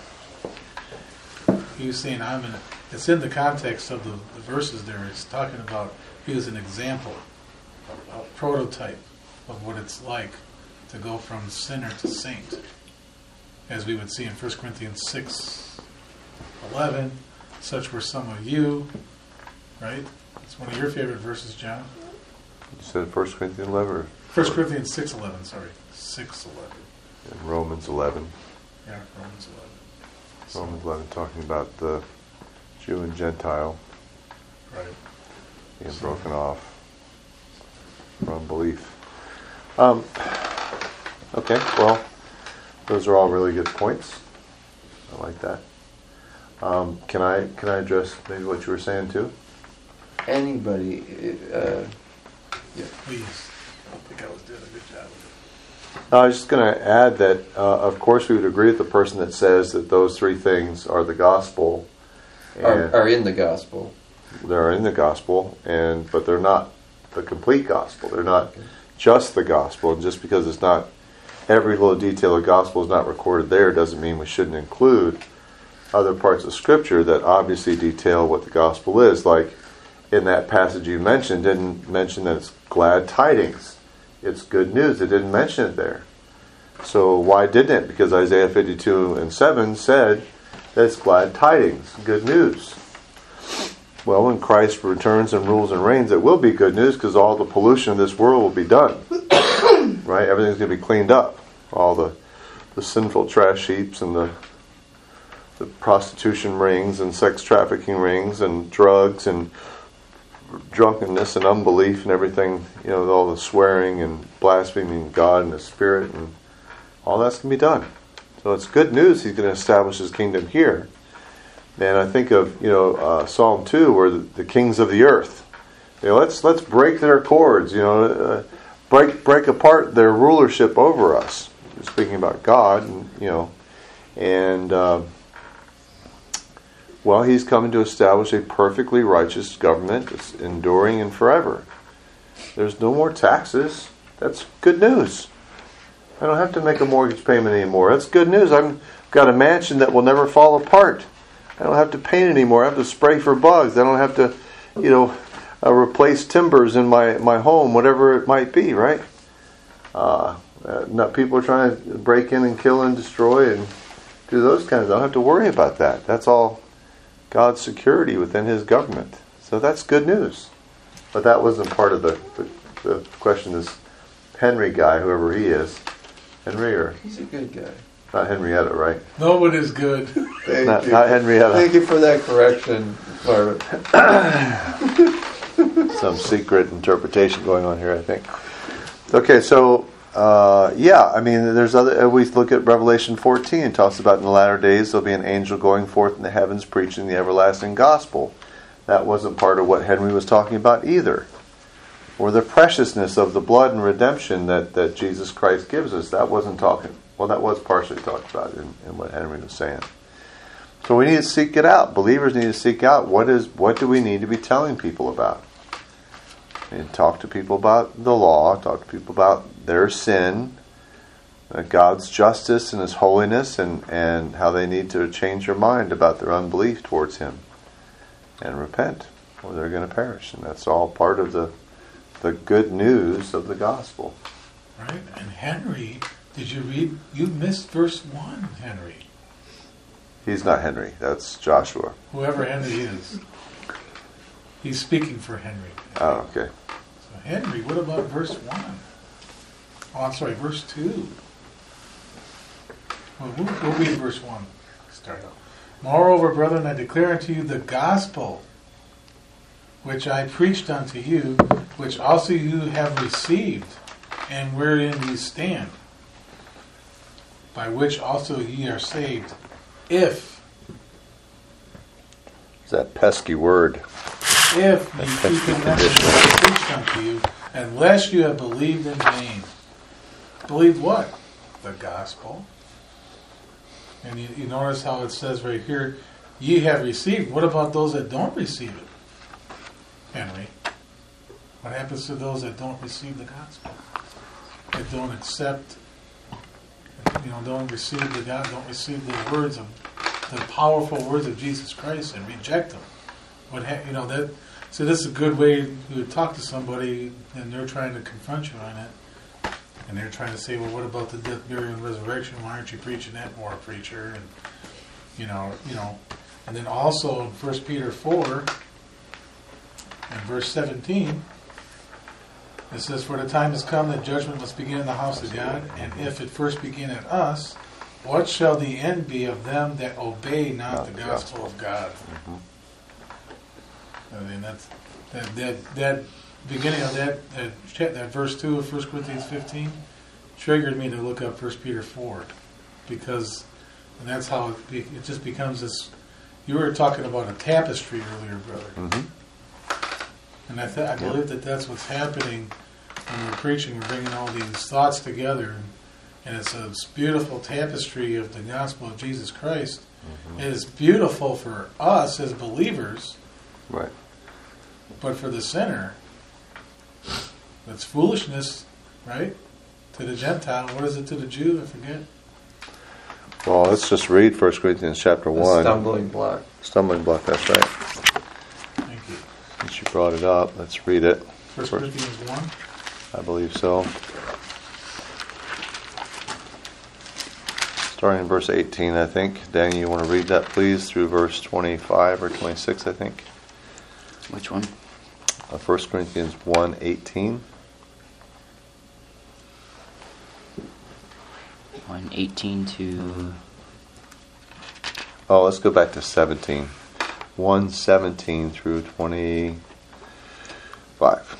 He was saying I'm an. It's in the context of the, the verses there. It's talking about he was an example, a, a prototype of what it's like to go from sinner to saint, as we would see in First Corinthians six eleven. Such were some of you, right? It's one of your favorite verses, John. You said First Corinthians eleven or First Corinthians six eleven. Sorry, six eleven. in Romans eleven. Yeah, Romans eleven. So, Romans eleven talking about the Jew and Gentile right. being broken off for unbelief. Um, okay, well, those are all really good points. I like that. Um, can I can I address maybe what you were saying too? Anybody, uh, Please. I don't think I was doing a good job with No, I was just going to add that, uh, of course, we would agree with the person that says that those three things are the gospel, and are, are in the gospel. they're in the gospel, and but they're not the complete gospel. They're not just the gospel. And just because it's not every little detail of the gospel is not recorded there, doesn't mean we shouldn't include other parts of Scripture that obviously detail what the gospel is. Like in that passage you mentioned, didn't mention that it's glad tidings. It's good news. It didn't mention it there. So why didn't it? Because Isaiah fifty-two and seven said that it's glad tidings, good news. Well, when Christ returns and rules and reigns, it will be good news because all the pollution of this world will be done. Right? Everything's going to be cleaned up. All the, the sinful trash heaps and the the prostitution rings and sex trafficking rings and drugs and drunkenness and unbelief and everything, you know, all the swearing and blaspheming God and the Spirit and all that's going to be done. So it's good news he's going to establish his kingdom here. And I think of, you know, uh, Psalm two, where the, the kings of the earth, you know, let's let's break their cords, you know, uh, break break apart their rulership over us. Speaking about God, and, you know, and uh, well, he's coming to establish a perfectly righteous government that's enduring and forever. There's no more taxes. That's good news. I don't have to make a mortgage payment anymore. That's good news. I've got a mansion that will never fall apart. I don't have to paint anymore. I have to spray for bugs. I don't have to, you know, uh, replace timbers in my, my home, whatever it might be, right? Uh, uh, not people are trying to break in and kill and destroy and do those kinds of things. I don't have to worry about that. That's all God's security within his government. So that's good news. But that wasn't part of the, the, the question. This Henry guy, whoever he is, Henry or... He's a good guy. Not Henrietta, right? Nobody's good. Thank Not, you. not Henrietta. Thank you for that correction, Marvin. Some secret interpretation going on here, I think. Okay, so uh, yeah, I mean, there's other. We look at Revelation fourteen. It talks about in the latter days there'll be an angel going forth in the heavens preaching the everlasting gospel. That wasn't part of what Henry was talking about either. Or the preciousness of the blood and redemption that, that Jesus Christ gives us. That wasn't talking. Well, that was partially talked about in, in what Henry was saying. So we need to seek it out. Believers need to seek out what is what do we need to be telling people about. And talk to people about the law. Talk to people about their sin, uh, God's justice and His holiness, and, and how they need to change their mind about their unbelief towards Him and repent, or they're going to perish. And that's all part of the the good news of the gospel. Right? And Henry, did you read? You missed verse one, Henry. He's not Henry. That's Joshua. Whoever Henry is. He's speaking for Henry. Oh, okay. So Henry, what about verse one? Oh, I'm sorry, verse two. Well, we'll, we'll read verse one. Start out. Moreover, brethren, I declare unto you the gospel which I preached unto you, which also you have received, and wherein ye stand, by which also ye are saved, if It's that pesky word. if ye keep the message that I preached unto you, unless you have believed in vain. Believed what? The gospel. And you, you notice how it says right here, ye have received. What about those that don't receive it? Henry, what happens to those that don't receive the gospel? That don't accept, you know, don't receive the God, don't receive the words of the powerful words of Jesus Christ and reject them. What ha- you know that? So this is a good way you would talk to somebody, and they're trying to confront you on it, and they're trying to say, well, what about the death, burial, and resurrection? Why aren't you preaching that more, preacher? And you know, you know, and then also in First Peter four. In verse seventeen, it says, for the time has come that judgment must begin in the house of God, and if it first begin at us, what shall the end be of them that obey not, not the gospel, gospel of God? Mm-hmm. I mean, that's, that, that, that beginning of that, that, that verse two of First Corinthians fifteen triggered me to look up First Peter four, because and that's how it, be, it just becomes this. You were talking about a tapestry earlier, brother. Mm-hmm. And I, th- I believe that that's what's happening when we're preaching. We're bringing all these thoughts together, and it's a beautiful tapestry of the gospel of Jesus Christ. Mm-hmm. It is beautiful for us as believers, right? But for the sinner, that's foolishness, right? To the Gentile, what is it to the Jew? I forget. Well, let's just read First Corinthians chapter A one. stumbling block. Stumbling block. That's right. Thank you. Since you brought it up, let's read it. First Corinthians one. I believe so. Starting in verse eighteen, I think. Daniel, you want to read that, please, through verse twenty-five or twenty-six, I think. Which one? Uh, First Corinthians one eighteen. one eighteen to... Oh, let's go back to seventeen. one seventeen through twenty... five.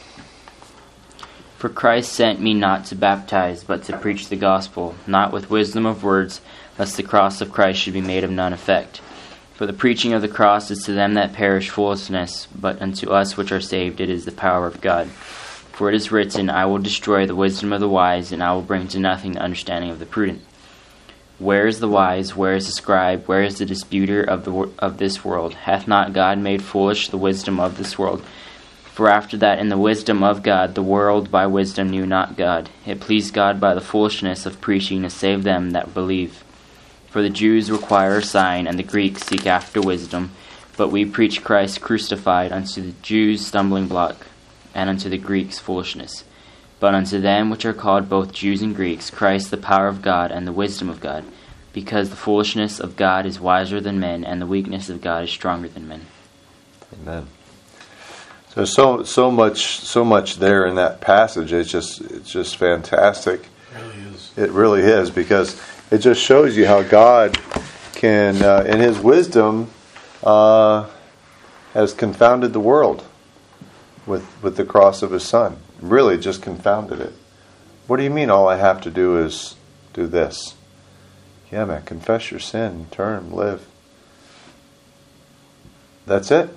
For Christ sent me not to baptize, but to preach the gospel, not with wisdom of words, lest the cross of Christ should be made of none effect. For the preaching of the cross is to them that perish foolishness, but unto us which are saved it is the power of God. For it is written, I will destroy the wisdom of the wise, and I will bring to nothing the understanding of the prudent. Where is the wise? Where is the scribe? Where is the disputer of the of this world? Hath not God made foolish the wisdom of this world? For after that in the wisdom of God the world by wisdom knew not God. It pleased God by the foolishness of preaching to save them that believe. For the Jews require a sign, and the Greeks seek after wisdom. But we preach Christ crucified, unto the Jews stumbling block, and unto the Greeks foolishness. But unto them which are called both Jews and Greeks, Christ the power of God and the wisdom of God. Because the foolishness of God is wiser than men, and the weakness of God is stronger than men. Amen. There's so so much so much there in that passage. It's just it's just fantastic. It really is. It really is, because it just shows you how God can, uh, in His wisdom, uh, has confounded the world with with the cross of His Son. Really, just confounded it. What do you mean? All I have to do is do this? Yeah, man. Confess your sin, turn, live. That's it.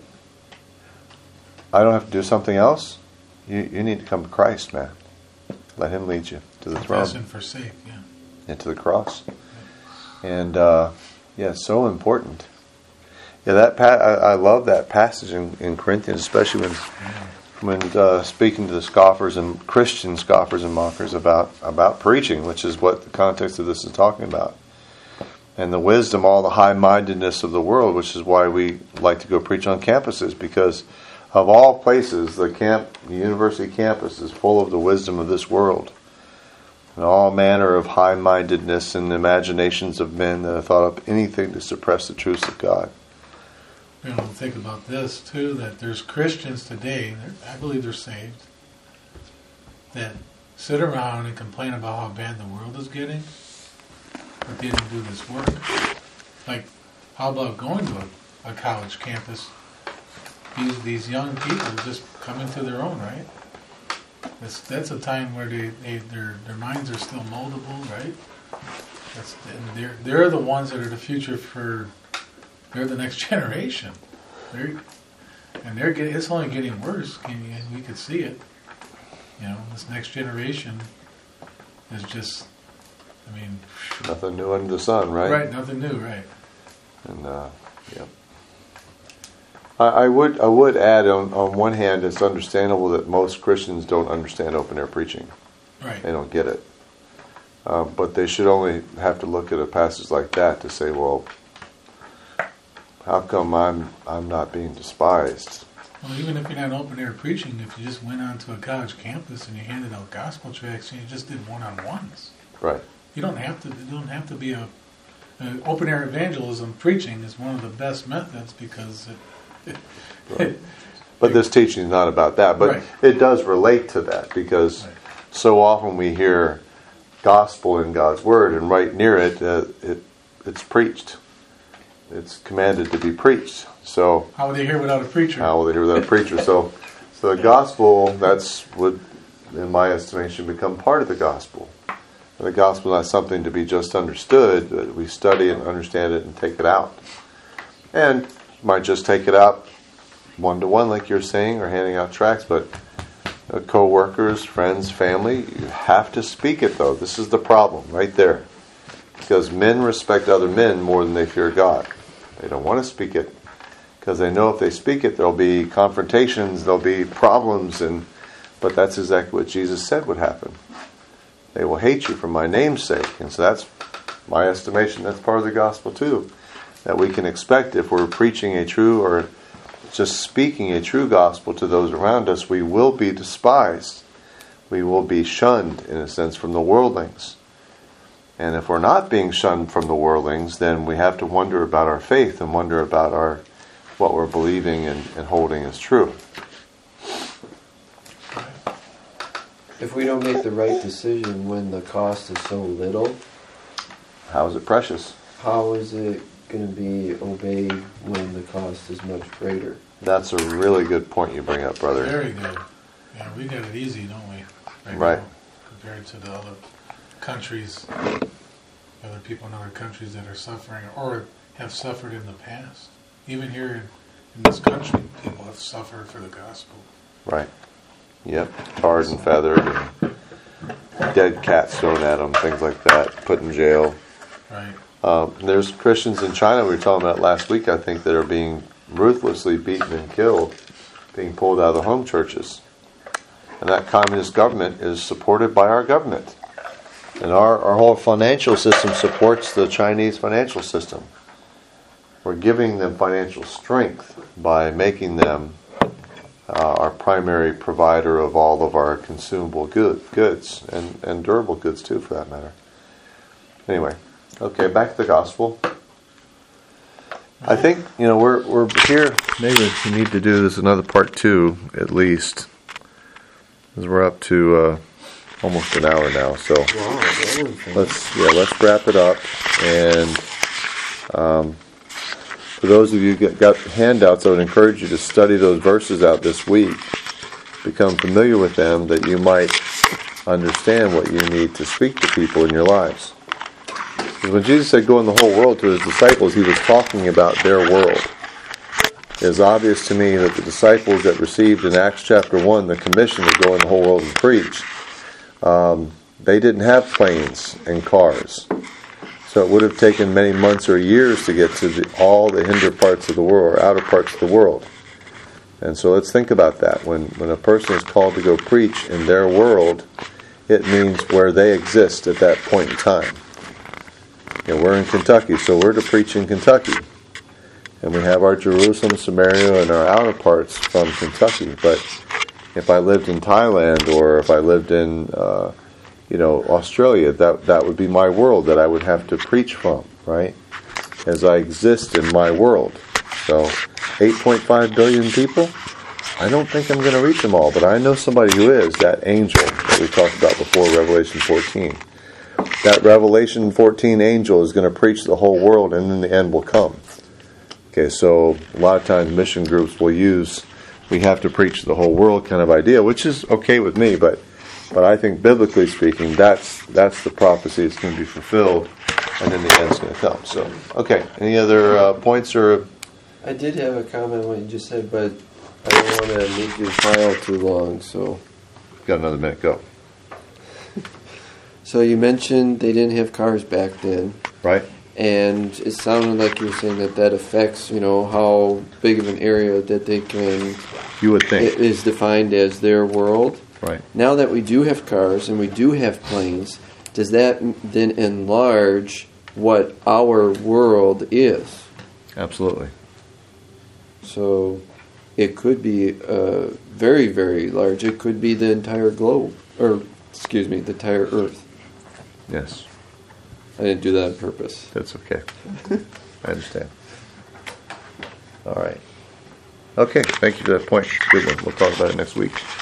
I don't have to do something else. You you need to come to Christ, man. Let Him lead you to the Confess throne. and forsake, yeah. And to the cross. And, uh, yeah, so important. Yeah, that pa- I, I love that passage in, in Corinthians, especially when when uh, speaking to the scoffers and Christian scoffers and mockers about, about preaching, which is what the context of this is talking about. And the wisdom, all the high-mindedness of the world, which is why we like to go preach on campuses, because of all places, the camp, the university campus is full of the wisdom of this world. And all manner of high-mindedness and imaginations of men that have thought up anything to suppress the truths of God. You know, think about this, too, that there's Christians today, I believe they're saved, that sit around and complain about how bad the world is getting, but they didn't do this work. Like, how about going to a, a college campus? These, these young people just come into their own, right? That's, that's a time where they, they their their minds are still moldable, right? That's, and they're they're the ones that are the future for. They're the next generation. They're, and they're getting, it's only getting worse. We could see it. You know, this next generation is just. I mean, nothing new under the sun, right? Right, nothing new, right? And uh, yeah. I would I would add, on, on one hand, it's understandable that most Christians don't understand open air preaching. Right. They don't get it. Uh, but they should only have to look at a passage like that to say, well, how come I'm I'm not being despised? Well, even if you're not open air preaching, if you just went onto a college campus and you handed out gospel tracts and you just did one on ones, right? You don't have to. You don't have to be a, a open air evangelism. Preaching is one of the best methods because. It, Right. But this teaching is not about that. But right. It does relate to that, because right. so often we hear gospel in God's Word, and right near it, uh, it it's preached. It's commanded to be preached. So how would they hear without a preacher? How would they hear without a preacher? So, so the gospel, that's would, in my estimation, become part of the gospel. And the gospel is not something to be just understood, but we study and understand it and take it out. And might just take it out one-to-one, like you're saying, or handing out tracts, but uh, co-workers, friends, family, you have to speak it, though. This is the problem right there. Because men respect other men more than they fear God. They don't want to speak it, because they know if they speak it, there'll be confrontations, there'll be problems, and but that's exactly what Jesus said would happen. They will hate you for my name's sake. And so that's, my estimation, that's part of the gospel too. That we can expect if we're preaching a true or just speaking a true gospel to those around us, we will be despised. We will be shunned, in a sense, from the worldlings. And if we're not being shunned from the worldlings, then we have to wonder about our faith and wonder about our what we're believing and, and holding as true. If we don't make the right decision when the cost is so little, how is it precious? How is it going to be obeyed when the cost is much greater? That's a really good point you bring up, brother. Very good. Yeah, we got it easy, don't we? Right. Now, compared to the other countries, other people in other countries that are suffering or have suffered in the past. Even here in, in this country, people have suffered for the gospel. Right. Yep. Tarred and feathered, and dead cats thrown at them, things like that, put in jail. Right. Um, there's Christians in China we were talking about last week, I think, that are being ruthlessly beaten and killed, being pulled out of the home churches. And that communist government is supported by our government. And our, our whole financial system supports the Chinese financial system. We're giving them financial strength by making them uh, our primary provider of all of our consumable good, goods, and, and durable goods too, for that matter. Anyway, okay, back to the gospel. I think, you know, we're we're here. Maybe we need to do this another part two, at least, because we're up to uh, almost an hour now. So let's yeah, let's wrap it up. And um, for those of you who got handouts, I would encourage you to study those verses out this week. Become familiar with them, that you might understand what you need to speak to people in your lives. Because when Jesus said, "Go in the whole world" to his disciples, he was talking about their world. It is obvious to me that the disciples that received in Acts chapter one the commission to go in the whole world and preach, um, they didn't have planes and cars. So it would have taken many months or years to get to the, all the hinder parts of the world, or outer parts of the world. And so let's think about that. When, when a person is called to go preach in their world, it means where they exist at that point in time. You know, we're in Kentucky, so we're to preach in Kentucky. And we have our Jerusalem, Samaria, and our outer parts from Kentucky. But if I lived in Thailand, or if I lived in, uh, you know, Australia, that that would be my world that I would have to preach from, right? As I exist in my world. So, eight point five billion people, I don't think I'm going to reach them all, but I know somebody who is, that angel that we talked about before, Revelation fourteen. That Revelation fourteen angel is going to preach the whole world, and in the end will come. Okay, so a lot of times mission groups will use, we have to preach the whole world kind of idea, which is okay with me, but but I think biblically speaking, that's that's the prophecy that's going to be fulfilled, and then the end's going to come. So, okay, any other uh, points or? I did have a comment on what you just said, but I don't want to make your file too long, so. Got another minute, go. So you mentioned they didn't have cars back then. Right. And it sounded like you were saying that that affects, you know, how big of an area that they can... You would think. It is defined as their world. Right. Now that we do have cars and we do have planes, does that then enlarge what our world is? Absolutely. So it could be uh, very, very large. It could be the entire globe. Or, excuse me, the entire Earth. Yes. I didn't do that on purpose. That's okay. I understand. All right. Okay, thank you for that point. Good one. We'll talk about it next week.